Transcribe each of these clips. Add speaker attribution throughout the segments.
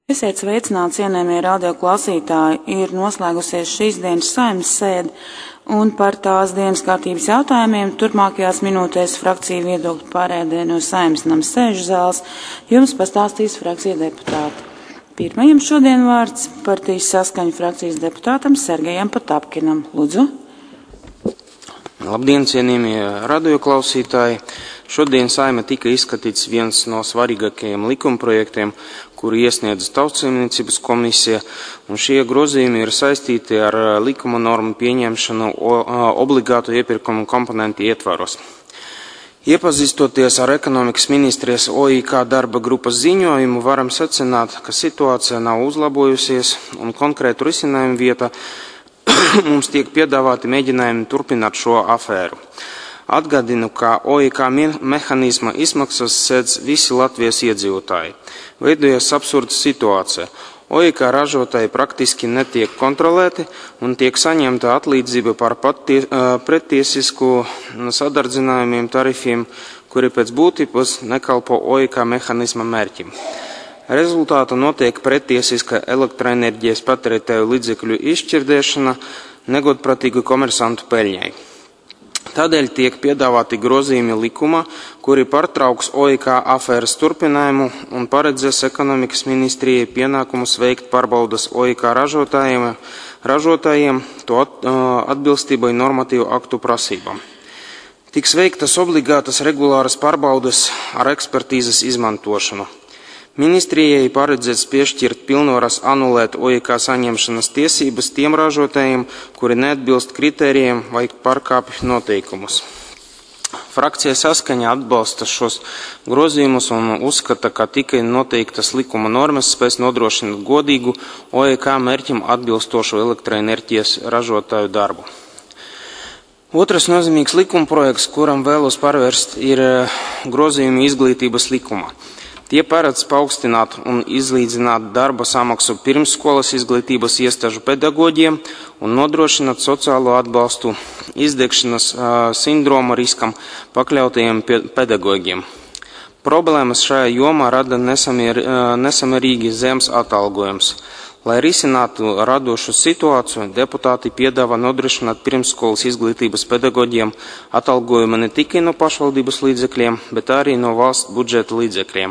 Speaker 1: Esiet sveicināti, cienējamie radioklausītāji, ir noslēgusies šīs dienas Saeimas sēde, un par tās dienas kārtības jautājumiem turpmākajās minūtēs frakciju viedokļu pārēdē no Saeimas nama sēžu zāles jums pastāstīs frakcija deputāti. Pirmajam šodien vārds partijas Saskaņa frakcijas deputātam Sergejam Potapkinam. Lūdzu.
Speaker 2: Labdien, cienījamie radioklausītāji! Šodien Saeimā tika izskatīts viens no svarīgākajiem likumprojektiem, kuru iesniedza Tautsaimniecības komisija, un šie grozījumi ir saistīti ar likuma normu pieņemšanu obligātu iepirkumu komponentu ietvaros. Iepazīstoties ar ekonomikas ministrijas OIK darba grupas ziņojumu, varam secināt, ka situācija nav uzlabojusies un konkrētu risinājumu vietā mums tiek piedāvāti mēģinājumi turpināt šo afēru. Atgādinu, ka OIK mehānisma izmaksas sēdz visi Latvijas iedzīvotāji. Veidojas absurda situācija. OIK ražotāji praktiski netiek kontrolēti un tiek saņemta atlīdzība par pretiesisku sadarzinājumiem tarifiem, kuri pēc būtības nekalpo OIK mehānisma mērķim. Rezultātā notiek pretiesiska elektroenerģijas patērētāju līdzekļu izšķirdēšana negodprātīgu komersantu peļņai. Tādēļ tiek piedāvāti grozījumi likumā, kuri pārtrauks OIK afēras turpinājumu un paredzēs ekonomikas ministrijai pienākumus veikt pārbaudas OIK ražotājiem to atbilstībai normatīvu aktu prasībām. Tiks veiktas obligātas regulāras pārbaudas ar ekspertīzes izmantošanu. Ministrijai paredzēts piešķirt pilnvaras anulēt OIK saņemšanas tiesības tiem ražotājiem, kuri neatbilst kritērijiem vai pārkāpj noteikumus. Frakcija Saskaņa atbalsta šos grozījumus un uzskata, ka tikai noteiktas likuma normas spēs nodrošināt godīgu OIK mērķim atbilstošu elektroenerģijas ražotāju darbu. Otrs nozīmīgs likumprojekts, kuram vēlos pārvērst, ir grozījumi izglītības likumā. Tie paredz paaugstināt un izlīdzināt darba samaksu pirmsskolas izglītības iestāžu pedagogiem un nodrošināt sociālo atbalstu izdegšanas sindroma riskam pakļautajiem pedagogiem. Problēmas šajā jomā rada nesamērīgi zems atalgojums. Lai risinātu radošu situāciju, deputāti piedāvā nodrošināt pirmsskolas izglītības pedagogiem atalgojumu ne tikai no pašvaldības līdzekļiem, bet arī no valsts budžeta līdzekļiem.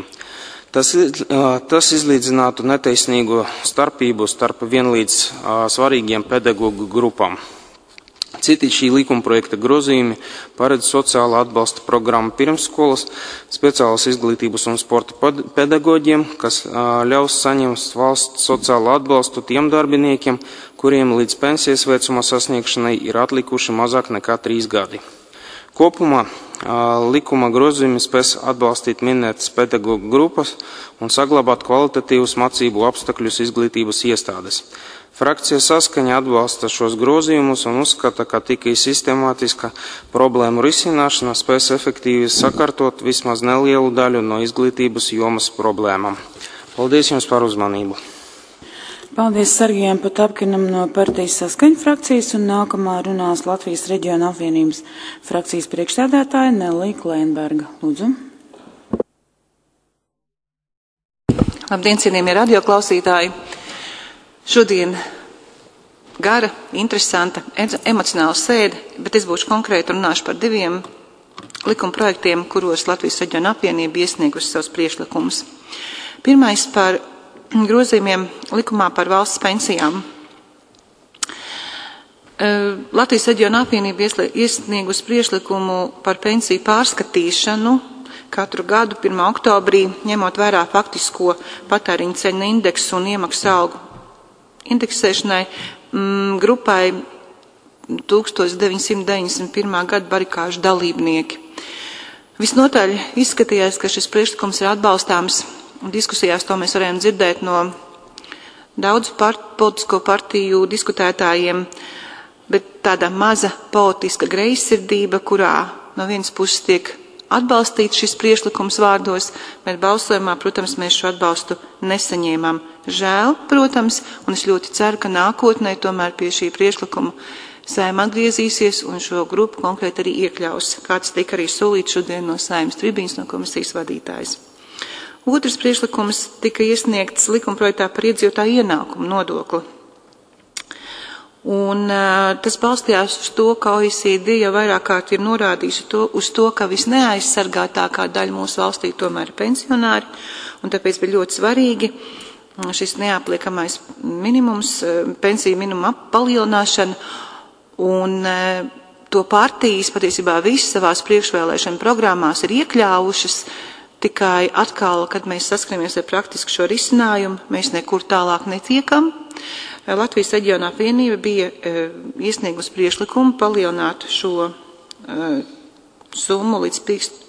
Speaker 2: Tas izlīdzinātu netaisnīgu starpību starp vienlīdz svarīgiem pedagogu grupām. Citi šī likumprojekta grozījumi paredz sociāla atbalsta programmu pirmsskolas, speciālas izglītības un sporta pedagogiem, kas ļaus saņemt valsts sociālo atbalstu tiem darbiniekiem, kuriem līdz pensijas vecuma sasniegšanai ir atlikuši mazāk nekā 3 gadi. Kopumā likuma grozījumi spēs atbalstīt minētas pedagogu grupas un saglabāt kvalitatīvus mācību apstākļus izglītības iestādes. Frakcija Saskaņa atbalsta šos grozījumus un uzskata, ka tikai sistemātiska problēmu risināšana spēs efektīvi sakārtot vismaz nelielu daļu no izglītības jomas problēmām. Paldies jums par uzmanību.
Speaker 1: Paldies Sergejam Potapkinam no partijas Saskaņa frakcijas, un nākamā runās Latvijas reģiona apvienības frakcijas priekšsēdētāja Nelija Klēnberga. Lūdzu.
Speaker 3: Labdien, cienījamie radioklausītāji! Šodien gara, interesanta, emocionāla sēde, bet es būšu konkrēti runāšu par 2 likuma projektiem, kuros Latvijas reģiona apvienība iesniegusi savus priekšlikumus. Pirmais par grozījumiem likumā par valsts pensijām. Latvijas reģiona apvienība iesniegusi priekšlikumu par pensiju pārskatīšanu katru gadu 1. oktobrī, ņemot vērā faktisko patēriņa cenu indeksu un iemaksu algu indeksēšanai grupai 1991. gada barikāžu dalībnieki. Visnotaļ izskatījās, ka šis priekšlikums ir atbalstāms, un diskusijās to mēs varējām dzirdēt no daudzu politisko partiju diskutētājiem, bet tāda maza politiska greizsirdība, kurā no vienas puses tiek atbalstīts šis priekšlikums vārdos, bet balsojumā, protams, mēs šo atbalstu nesaņēmām. Žēl, protams, un es ļoti ceru, ka nākotnē tomēr pie šī priekšlikuma Saeima atgriezīsies un šo grupu konkrēti arī iekļaus, kāds tika arī solīts šodien no Saeimas tribīnas no komisijas vadītājas. Otrs priekšlikums tika iesniegts likumprojektā par iedzīvotāju ienākumu nodokli. Un tas balstījās uz to, ka OECD jau vairāk kārt ir norādījusi uz to, ka visneaizsargātākā daļa mūsu valstī tomēr ir pensionāri, un tāpēc bija ļoti svarīgi šis neapliekamais minimums, pensiju minimuma palielināšana, un to partijas patiesībā visas savās priekšvēlēšana programmās ir iekļāvušas, tikai atkal, kad mēs saskaramies ar praktisku šo risinājumu, mēs nekur tālāk netiekam. Latvijas reģionā apvienība bija iesniegusi priekšlikumu palielināt šo summu līdz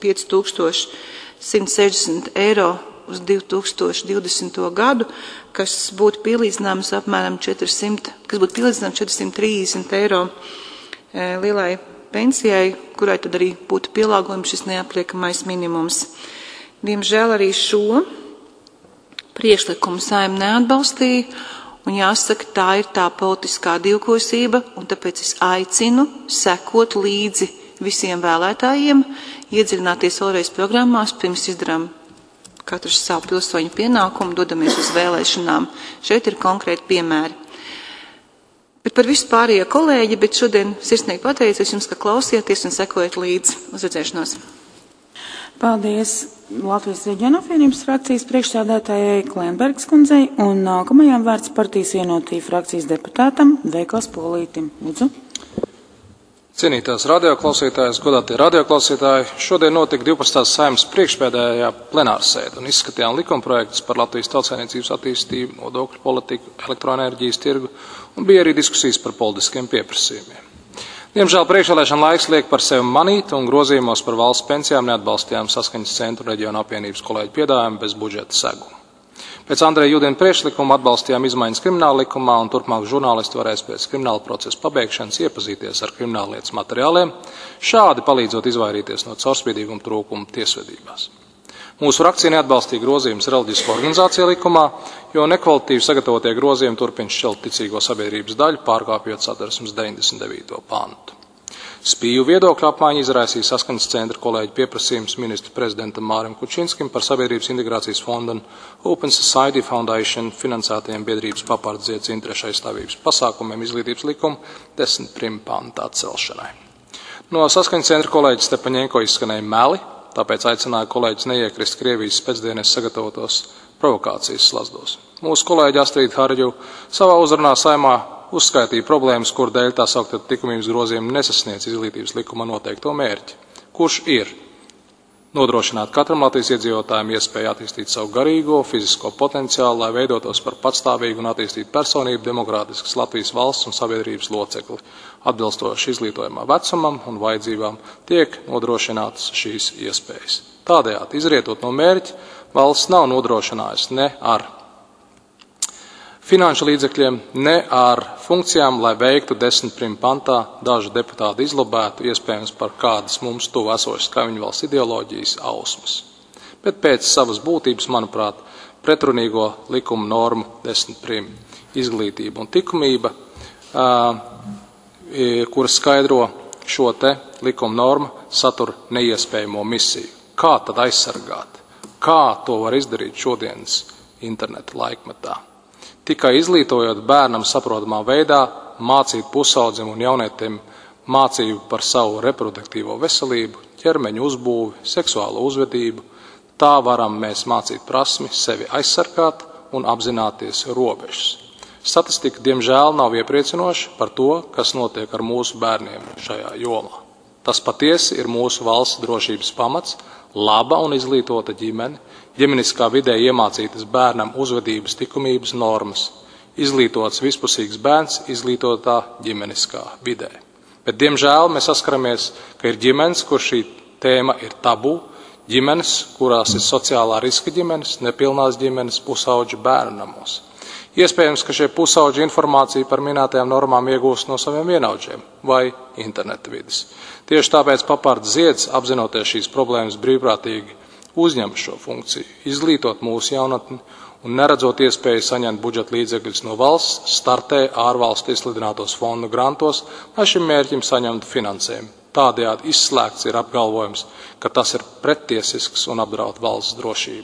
Speaker 3: 5160 eiro uz 2020. Gadu, kas būtu pielīdzināms apmēram 430 eiro lielai pensijai, kurai tad arī būtu pielāgojums šis neapliekamais minimums. Diemžēl arī šo priekšlikumu Saeima neatbalstīja, un jāsaka, tā ir tā politiskā divkosība, un tāpēc es aicinu sekot līdzi visiem vēlētājiem, iedziļināties vēlreiz programmās, pirms izdarām katrs savu pilsoņu pienākumu, dodamies uz vēlēšanām. Šeit ir konkrēti piemēri. Bet par visu pārējo kolēģi, bet šodien sirsnīgi pateicos jums, ka klausieties un sekojat līdzi. Uz redzēšanos.
Speaker 1: Paldies Latvijas reģiona apvienības frakcijas priekšsēdētājai Klenbergas kundzei un nākamajām vārds partijas Vienotība frakcijas deputātam Veikals Polītim. Lūdzu.
Speaker 4: Cienītās radioklausītājas, godātie radioklausītāji, šodien notika 12. Saeimas priekšpēdējā plenārsēde un izskatījām likumprojektus par Latvijas tautssaimniecības attīstību, nodokļu politiku, elektroenerģijas tirgu un bija arī diskusijas par politiskiem pieprasījumiem. Diemžēl priekšvēlēšana laiks liek par sevi manīt un grozījumos par valsts pensijām neatbalstījām Saskaņas centru reģiona apvienības kolēģu piedāvājumu bez budžeta seguma. Pēc Andreja Judina priekšlikuma atbalstījām izmaiņas krimināla likumā un turpmāk žurnālisti varēs pēc krimināla procesa pabeigšanas iepazīties ar krimināllietas materiāliem, šādi palīdzot izvairīties no caurspīdīguma trūkuma tiesvedībās. Mūsu frakcija neatbalstīja grozījumus reliģisko organizāciju likumā, jo nekvalitatīvi sagatavotie grozījumi turpina šķelt ticīgo sabiedrības daļu, pārkāpjot Satversmes 99. pantu. Spīju viedokļu apmaiņu izraisīja Saskaņas centra kolēģi pieprasījums ministru prezidentam Mārim Kučinskim par Sabiedrības integrācijas fonda un Open Society Foundation finansētajiem biedrības papardziedz interešu aizstāvības pasākumiem izglītības likuma 10. panta atcelšanai. No Saskaņas centra kolēģis Stepaņenko izskanēja meli, tāpēc aicināja kolēģis neiekrist Krievijas pēcdienas sagatavotos provokācijas slazdos. Mūsu kolēģi Astrīda Harģu savā uzrunā Saeimā uzskaitīja problēmas, kur dēļ tā saukta likumības grozījumi nesasniedz izglītības likuma noteikto mērķi, kurš ir nodrošināt katram Latvijas iedzīvotājiem iespēju attīstīt savu garīgo, fizisko potenciālu, lai veidotos par patstāvīgu un attīstītu personību, demokrātiskas Latvijas valsts un sabiedrības locekli. Atbilstoši izglītojumā vecumam un vajadzībām tiek nodrošinātas šīs iespējas. Tādējādi, izrietot no mērķa, valsts nav nodrošinājusi ne ar finanšu līdzekļiem, ne ar funkcijām, lai veiktu 10. pantā dažu deputātu izlobētu, iespējams par kādas mums tuvu esošas kaimiņu valsts ideoloģijas ausmas. Bet pēc savas būtības, manuprāt, pretrunīgo likuma normu 10. izglītība un likumība, kuras skaidro šo te likuma normu, satura neiespējamo misiju. Kā tad aizsargāt? Kā to var izdarīt šodienas interneta laikmetā? Tikai izglītojot bērnam saprotamā veidā, mācīt pusaudzim un jaunietim mācību par savu reproduktīvo veselību, ķermeņa uzbūvi, seksuālo uzvedību, tā varam mēs mācīt prasmi sevi aizsargāt un apzināties robežas. Statistika, diemžēl, nav iepriecinoša par to, kas notiek ar mūsu bērniem šajā jomā. Tas patiesi ir mūsu valsts drošības pamats, laba un izglītota ģimene, ģimeniskā vidē iemācītas bērnam uzvedības likumības normas, izglītots vispusīgs bērns izglītotā ģimeniskā vidē. Bet, diemžēl, mēs saskaramies, ka ir ģimenes, kur šī tēma ir tabū, ģimenes, kurās ir sociālā riska ģimenes, nepilnās ģimenes, pusauģu bērnu namos. Iespējams, ka šie pusauģi informāciju par minētajām normām iegūst no saviem vienaudžiem vai interneta vides. Tieši tāpēc Papards Zieds, apzinoties šīs problēmas, brīvprātīgi uzņem šo funkciju, izglītot mūsu jaunatni un neredzot iespēju saņemt budžeta līdzekļus no valsts, startē ārvalstu izsludinātos fondu grantos, lai šim mērķim saņemtu finansējumu. Tādējādi izslēgts ir apgalvojums, ka tas ir prettiesisks un apdraud valsts drošību.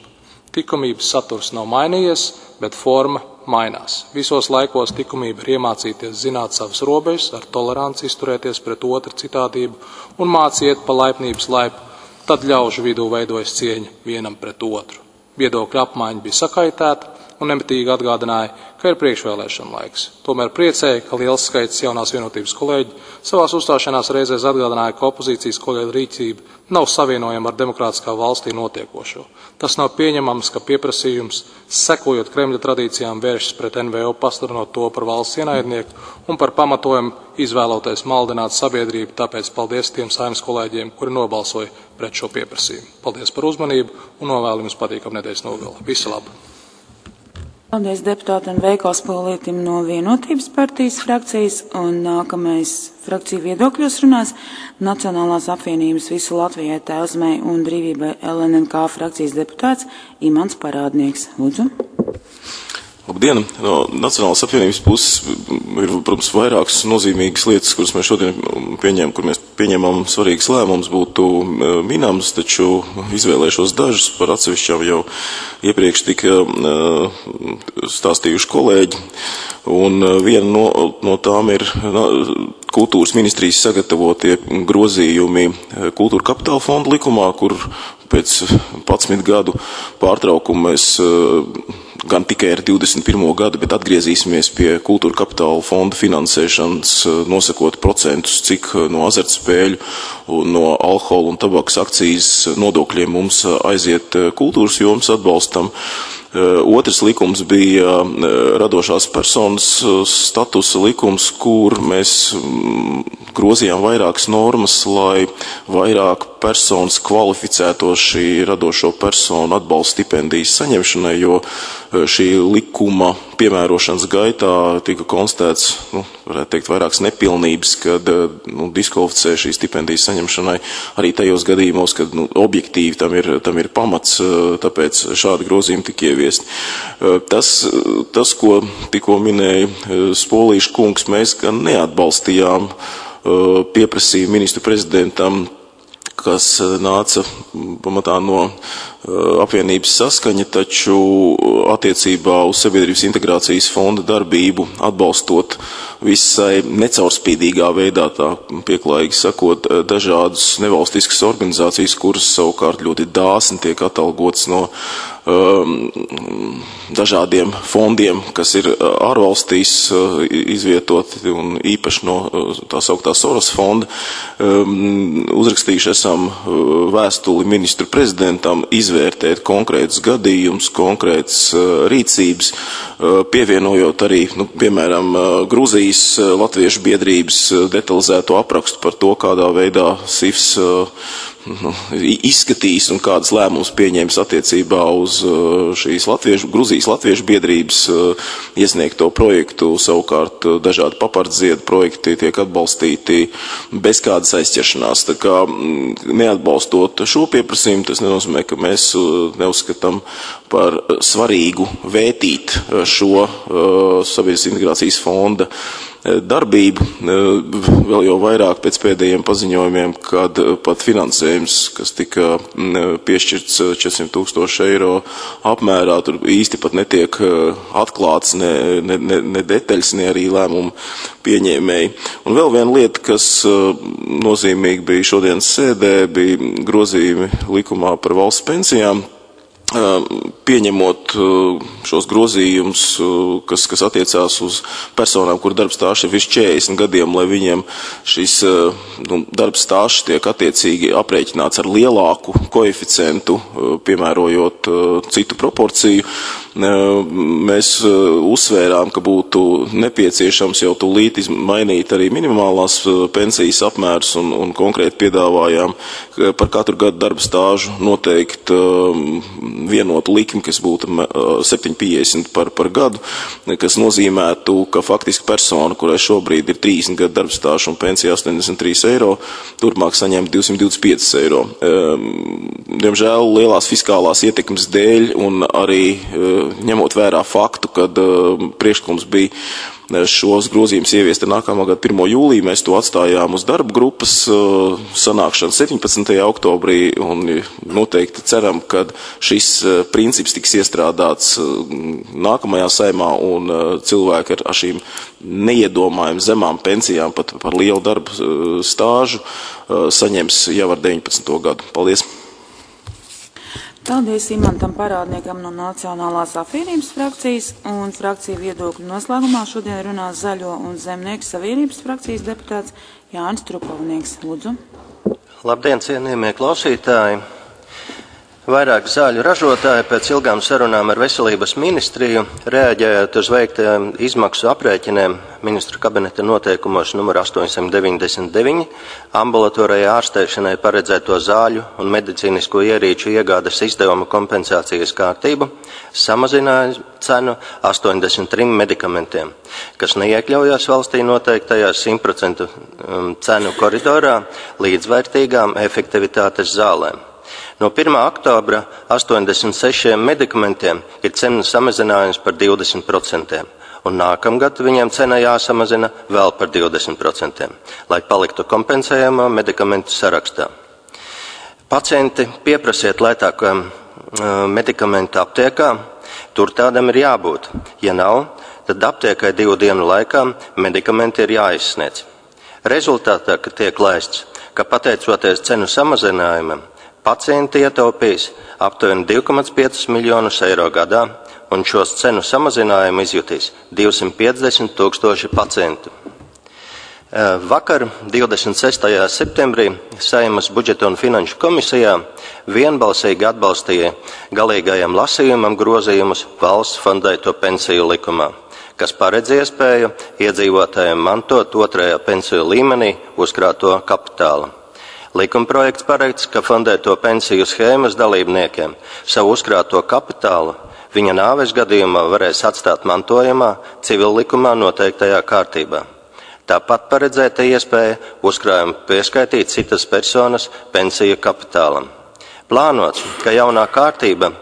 Speaker 4: Likumības saturs nav mainījies, bet forma mainās. Visos laikos likumība ir iemācīties zināt savas robežas, ar toleranci izturēties pret otru citādību un māciet pa laipnības laipu, tad ļaužu vidū veidojas cieņa vienam pret otru. Viedokļa apmaiņa bija sakaitēta un nemitīgi atgādināja, ka ir priekšvēlēšana laiks. Tomēr priecēja, ka liels skaits jaunās vienotības kolēģi savās uzstāšanās reizēs atgādināja, ka opozīcijas kolēģu rīcība nav savienojama ar demokrātiskā valstī notiekošo. Tas nav pieņemams, ka pieprasījums, sekojot Kremļa tradīcijām, vēršas pret NVO, pasludinot to par valsts ienaidnieku un par pamatojumu izvēloties maldināt sabiedrību, tāpēc paldies tiem Saeimas kolēģiem, kuri nobalsoja pret šo pieprasījumu. Paldies par uzmanību un novēlu jums patīkamu nedēļas nogali. Visu labu!
Speaker 1: Paldies deputātam Veikals Polītim no Vienotības partijas frakcijas, un nākamais frakciju viedokļos runās Nacionālās apvienības Visu Latvijai Tēvzmei un brīvībai LNMK frakcijas deputāts Imants Parādnieks. Lūdzu.
Speaker 5: Labdien! No Nacionālās apvienības puses ir, protams, vairākas nozīmīgas lietas, kuras mēs šodien pieņēmām, kur mēs pieņēmām svarīgas lēmumus, būtu minams, taču izvēlēšos dažus, par atsevišķām jau iepriekš tika stāstījuši kolēģi, un viena no tām ir kultūras ministrijas sagatavotie grozījumi kultūra kapitāla fonda likumā, kur pēc 11 gadu pārtraukuma mēs gan tikai ar 21. gadu, bet atgriezīsimies pie kultūra kapitāla fonda finansēšanas, nosakot procentus, cik no azartspēļu un no alkohola un tabakas akcijas nodokļiem mums aiziet kultūras jomas atbalstam. Otrs likums bija radošās personas statusa likums, kur mēs grozījām vairākas normas, lai vairāk personas kvalificētos šī radošo personu atbalsta stipendijas saņemšanai, jo šī likuma piemērošanas gaitā tika konstatēts, varētu teikt, vairākas nepilnības, kad diskvalificē šī stipendijas saņemšanai arī tajos gadījumos, kad objektīvi tam ir pamats, tāpēc šādi grozījumi tika ieviesti. Tas, ko tikko minēja Spolīša kungs, mēs gan neatbalstījām pieprasījumu ministru prezidentam, kas nāca pamatā no apvienības Saskaņa, taču attiecībā uz sabiedrības integrācijas fonda darbību atbalstot visai necaurspīdīgā veidā, tā pieklājīgi sakot, dažādas nevalstiskas organizācijas, kuras savukārt ļoti dāsni tiek atalgotas no dažādiem fondiem, kas ir ārvalstīs izvietoti un īpaši no tā sauktā Soros fonda. Uzrakstījuši esam vēstuli ministru prezidentam izvērtēt konkrētus gadījumus, konkrētas rīcības, pievienojot arī, piemēram, Gruzijas latviešu biedrības detalizēto aprakstu par to, kādā veidā SIFs izskatīs un kādas lēmumus pieņems attiecībā uz šīs Gruzijas latviešu biedrības iesniegto projektu. Savukārt dažādi papardziedu projekti tiek atbalstīti bez kādas aizķeršanās. Tā kā neatbalstot šo pieprasījumu, tas nenozīmē, ka mēs neuzskatām par svarīgu vērtīt šo sabiedrības integrācijas fonda darbību, vēl jau vairāk pēc pēdējiem paziņojumiem, kad pat finansējums, kas tika piešķirts 400,000 eiro apmērā, tur īsti pat netiek atklāts ne detaļas, ne arī lēmumu pieņēmēji. Un vēl viena lieta, kas nozīmīgi bija šodienas sēdē, bija grozījumi likumā par valsts pensijām. Pieņemot šos grozījumus, kas attiecās uz personām, kur darba stāsts ir virs 40 gadiem, lai viņiem šis darba stāsts tiek attiecīgi aprēķināts ar lielāku koeficientu, piemērojot citu proporciju, mēs uzsvērām, ka būtu nepieciešams jau tūlīt mainīt arī minimālās pensijas apmērus un konkrēti piedāvājām par katru gadu darba stāžu noteikt vienotu likmi, kas būtu 7,50 par gadu, kas nozīmētu, ka faktiski persona, kurai šobrīd ir 30 gadu darba stāžu un pensija 83 eiro, turpmāk saņem 225 eiro. Diemžēl lielās fiskālās ietekmes dēļ un arī ņemot vērā faktu, kad priekšlikums bija šos grozījumus ieviest nākamā gada 1. jūlijā. Mēs to atstājām uz darba grupas sanākšanu 17. oktobrī un noteikti ceram, ka šis princips tiks iestrādāts nākamajā Saeimā un cilvēki ar šīm neiedomājami zemām pensijām pat par lielu darbu stāžu saņems jau ar 19. gadu. Paldies!
Speaker 1: Paldies Imantam Parādniekam no Nacionālās apvienības frakcijas, un frakciju viedokļu noslēgumā šodien runās Zaļo un Zemnieku savienības frakcijas deputāts Jānis Trupalnieks. Lūdzu.
Speaker 6: Labdien, cienījamie klausītāji! Vairāk zāļu ražotāji pēc ilgām sarunām ar veselības ministriju, reaģējot uz veiktajiem izmaksu aprēķiniem ministru kabineta noteikumos numur 899, ambulatorajai ārstēšanai paredzēto zāļu un medicīnisko ierīču iegādes izdevumu kompensācijas kārtību, samazināja cenu 83 medikamentiem, kas neiekļaujās valstī noteiktajās 100% cenu koridorā līdzvērtīgām efektivitātes zālēm. No 1. oktobra 86 medikamentiem ir cenu samazinājums par 20%, un nākamgad viņiem cena jāsamazina vēl par 20%, lai paliktu kompensējamo medikamentu sarakstā. Pacienti pieprasiet lētāko medikamentu aptiekā, tur tādam ir jābūt. Ja nav, tad aptiekai 2 dienu laikā medikamenti ir jāizsniedz. Rezultātā, ka tiek lēsts, ka pateicoties cenu samazinājumam, pacienti ietaupīs aptuveni 2,5 miljonus eiro gadā, un šos cenu samazinājumu izjutīs 250 000 pacientu. Vakar, 26. septembrī, Saeimas budžeta un finanšu komisijā vienbalsīgi atbalstīja galīgajam lasījumam grozījumus valsts fondēto pensiju likumā, kas paredz iespēju iedzīvotājiem mantot 2. pensiju līmenī uzkrāto kapitālu. Likumprojekts paredz, ka fondēto pensiju schēmas dalībniekiem savu uzkrāto kapitālu viņa nāves gadījumā varēs atstāt mantojumā civillikumā noteiktajā kārtībā. Tāpat paredzēta iespēja uzkrājumu pieskaitīt citas personas pensiju kapitālam. Plānots, ka jaunā kārtība,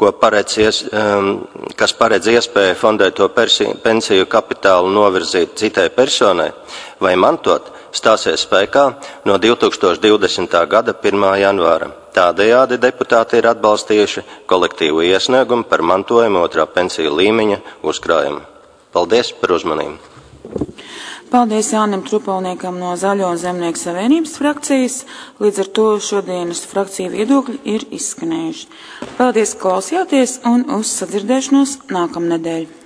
Speaker 6: kas paredz iespēju fondēto pensiju kapitālu novirzīt citai personai vai mantot, stāsies spēkā no 2020. gada 1. janvāra. Tādējādi deputāti ir atbalstījuši kolektīvu iesniegumu par mantojumu 2. pensiju līmeņa uzkrājumu. Paldies par uzmanību!
Speaker 1: Paldies Jānim Trupalniekam no Zaļo un Zemnieku savienības frakcijas. Līdz ar to šodienas frakciju viedokļi ir izskanējuši. Paldies, klausījāties un uz sadzirdēšanos nākamnedēļ!